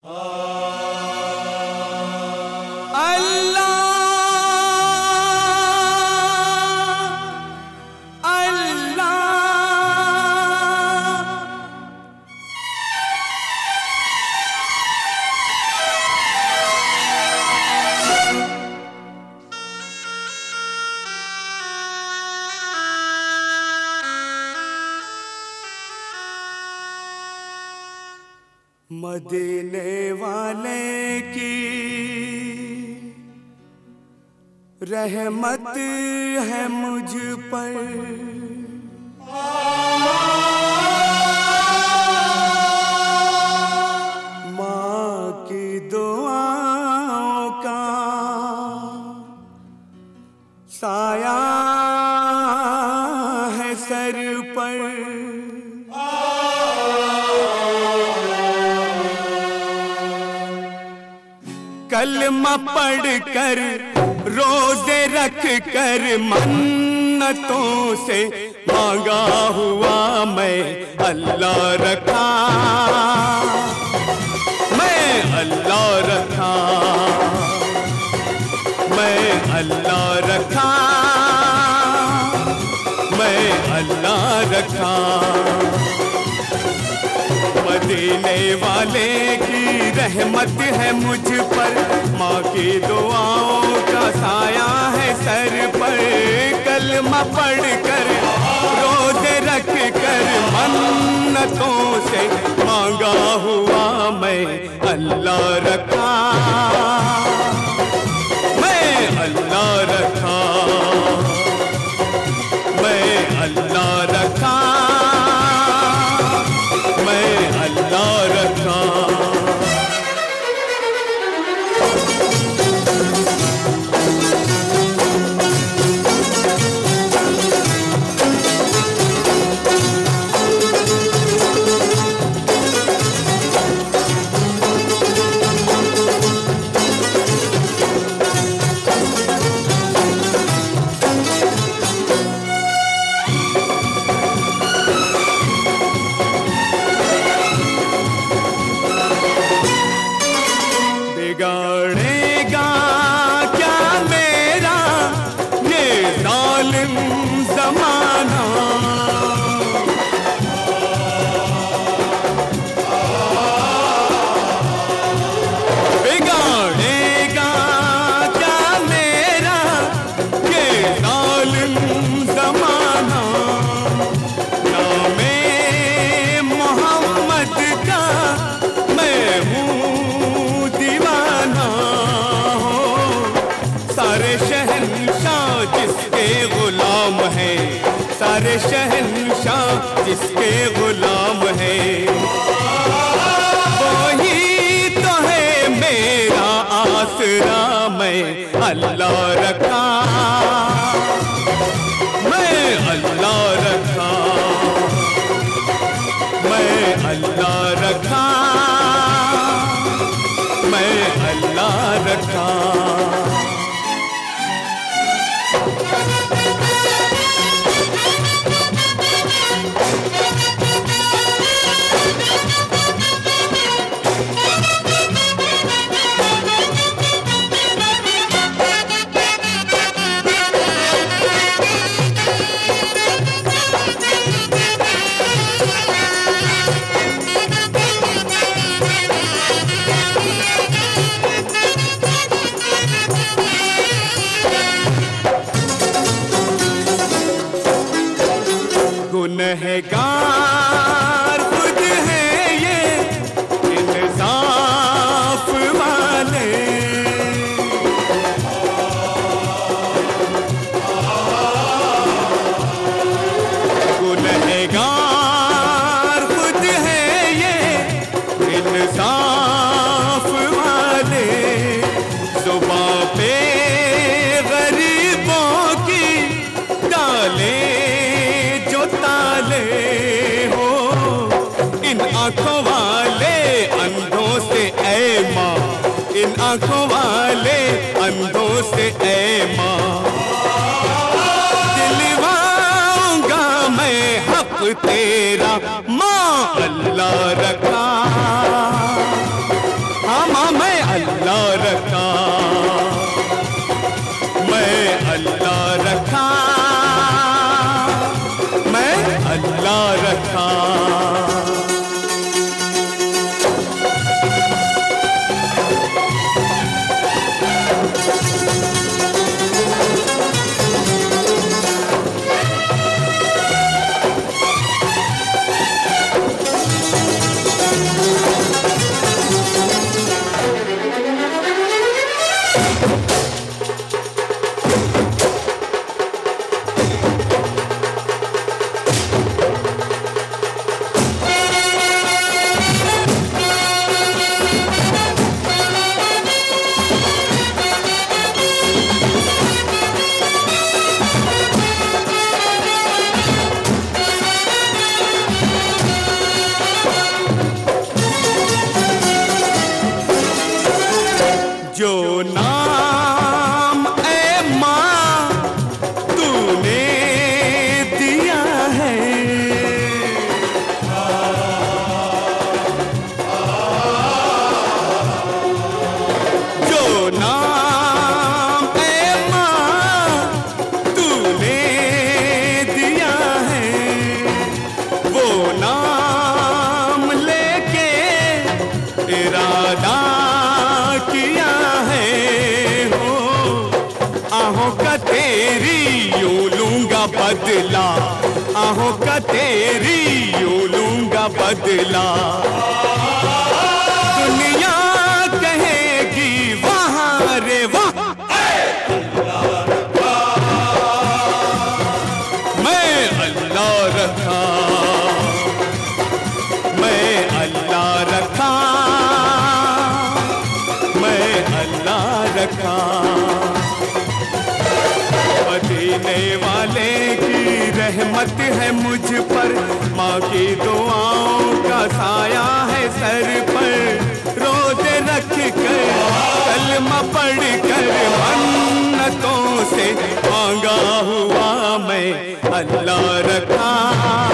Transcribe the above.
मदीने वाले की रहमत है मुझ पर, माँ की दुआओं का साया है सर पर। कलमा पढ़ कर रोजे रख कर मन्नतों से मांगा हुआ मैं अल्लाह रखा, मैं अल्लाह रखा, मैं अल्लाह रखा, मैं अल्लाह रखा। मदीने वाले की रहमत है मुझ पर, माँ की दुआओं का साया है सर पर। कलमा पढ़ कर रोज़े रख कर मन्नतों से मांगा हुआ मैं अल्लाह रखा, मैं अल्लाह रखा, मैं अल्लाह रखा, मैं अल्लाह रखा। बिगाड़ेगा क्या मेरा ये जालिम ज़माना, बिगाड़ेगा क्या मेरा ये जालिम ज़माना। नामे मोहम्मद का मैं हूँ दीवाना, सारे शहंशाह जिसके गुलाम है, सारे शहंशाह जिसके गुलाम है, वही तो है मेरा आसरा। मैं अल्लाह रखा, मैं अल्लाह रखा, मैं अल्लाह रखा, मैं अल्लाह रखा। गुनहगार खुद है ये इंसाफ वाले, गुनहगार खुद है ये इंसाफ वाले। जुबां पे गरीबों की डाले हो, इन आंखों वाले अंधों से ऐ माँ, इन आंखों वाले अंधों से ऐ माँ। दिलवाऊंगा मैं हक तेरा, माँ अल्लाह रखा, इरादा किया है हो, आहों का तेरी यूं लूंगा बदला, आहों का तेरी यूं लूंगा बदला। दुनिया कहेगी वहाँ रे वाह, मैं अल्लाह रखा, मैं अल्लाह रखा, मैं अल्लाह रखा। मदीने वाले की रहमत है मुझ पर, माँ की दुआओं का साया है सर पर। रोज़े रख कर कलमा पढ़ कर मन्नतों से मांगा हुआ मैं अल्लाह रखा।